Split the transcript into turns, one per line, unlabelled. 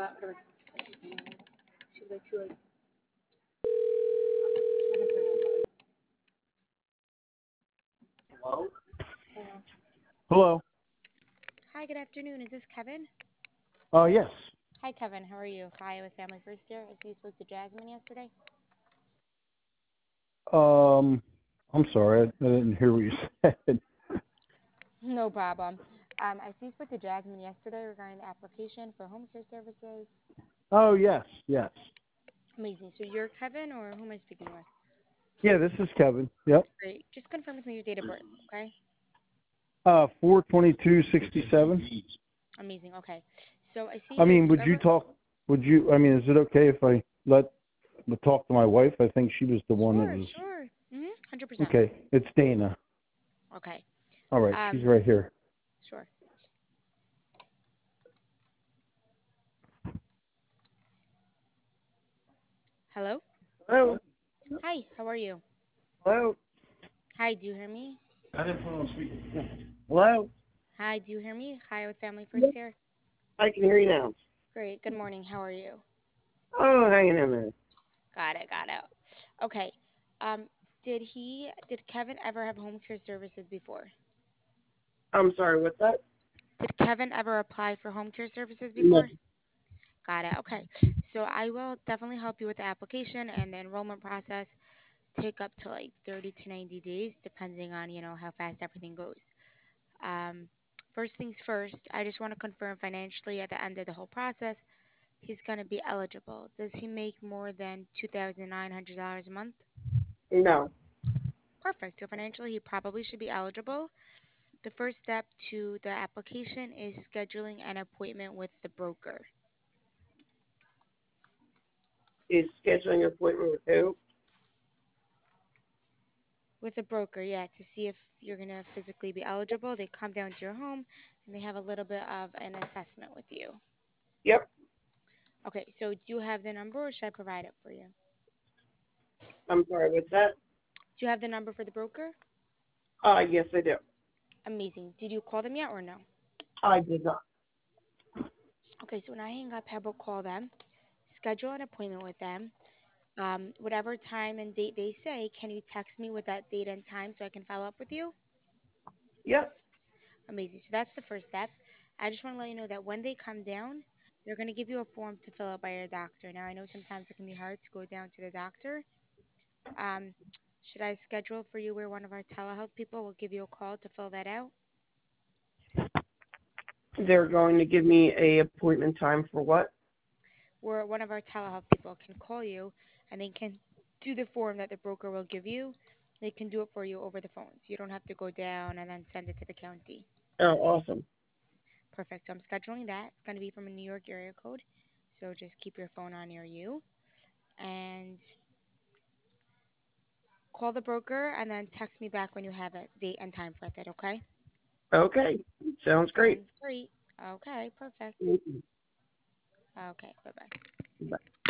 got her. She was like, she like.
Hello?
Hang on.
Hello.
Hi, good afternoon. Is this Kevin?
Yes.
Hi, Kevin. How are you? Hi, with Family First here. I see you spoke to Jasmine yesterday.
Um, I'm sorry, I didn't hear what you said.
No problem. I see you spoke to Jasmine yesterday regarding the application for home care services.
Oh, yes, yes.
Amazing. So you're Kevin, or who am I speaking with?
Yeah, this is Kevin. Yep.
Great. Just confirm with me your date of birth, okay?
4/22/67.
Amazing. Okay. So I see
I
here.
mean, I mean, is it okay if I talk to my wife? I think she was the one that
Sure,
was,
sure. 100%.
okay, it's Dana.
Okay.
All right, she's
Um,
right here.
sure. Hello?
Hello?
Hi, how are you?
Hello?
Hi, do you hear me?
I didn't put on speaker. Hello?
Hi, do you hear me? Hi, with Family First
Yes,
here.
I can hear you now.
Great. Good morning. How are you?
Oh, hanging in there.
Got it, got it. Okay. Um, did Kevin ever have home care services before?
I'm sorry, what's that?
Did Kevin ever apply for home care services
No.
before? Got it. Okay. So I will definitely help you with the application and the enrollment process. Take up to like 30 to 90 days, depending on, how fast everything goes. Um, First things first, I just want to confirm financially at the end of the whole process, he's going to be eligible. Does he make more than $2,900 a month?
No.
Perfect. So financially, he probably should be eligible. The first step to the application is scheduling an appointment with the broker.
Is scheduling an appointment with who?
With a broker, yeah, to see if you're going to physically be eligible. They come down to your home and they have a little bit of an assessment with you.
Yep.
Okay, so do you have the number or should I provide it for you?
I'm sorry, what's that?
Do you have the number for the broker?
Yes, I do.
Amazing. Did you call them yet or no?
I did not.
Okay, so when I hang up, have a call them, schedule an appointment with them. Whatever time and date they say, can you text me with that date and time so I can follow up with you?
Yep.
Amazing. So that's the first step. I just want to let you know that when they come down, they're going to give you a form to fill out by your doctor. Now, I know sometimes it can be hard to go down to the doctor. Um, should I schedule for you where one of our telehealth people will give you a call to fill that out?
They're going to give me a appointment time for what?
Where one of our telehealth people can call you and they can do the form that the broker will give you. They can do it for you over the phone. So you don't have to go down and then send it to the county.
Oh, awesome.
Perfect. So I'm scheduling that. It's going to be from a New York area code. So just keep your phone on near you and call the broker and then text me back when you have a date and time for it, okay?
Okay. Sounds great.
Sounds great. Okay, perfect.
Thank you.
Okay, bye bye.
Bye.